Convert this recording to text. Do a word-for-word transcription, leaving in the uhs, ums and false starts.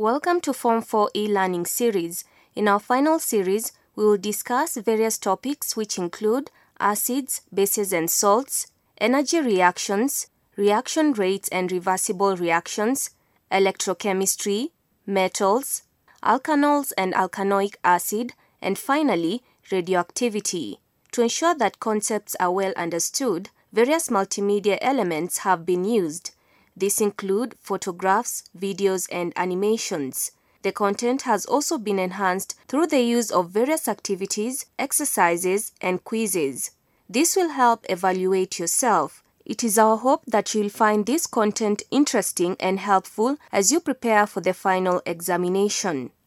Welcome to Form four e-learning series. In our final series, we will discuss various topics which include acids, bases and salts, energy reactions, reaction rates and reversible reactions, electrochemistry, metals, alkanols and alkanoic acid, and finally, radioactivity. To ensure that concepts are well understood, various multimedia elements have been used. These include photographs, videos, and animations. The content has also been enhanced through the use of various activities, exercises, and quizzes. This will help evaluate yourself. It is our hope that you'll find this content interesting and helpful as you prepare for the final examination.